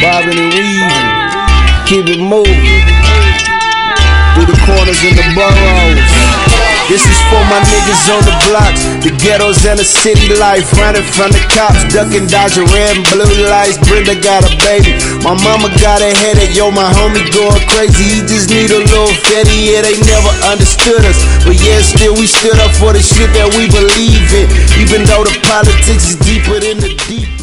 bobbing and weaving, keep it moving through the corners and the boroughs. This is for my niggas on the blocks, the ghettos and the city life, running from the cops, ducking, dodging red and blue lights. Brenda got a baby, my mama got a headache, yo, my homie going crazy, he just need a little fatty. Yeah, they never understood us, but yeah, still we stood up for the shit that we believe in, even though the politics is deeper than the deep.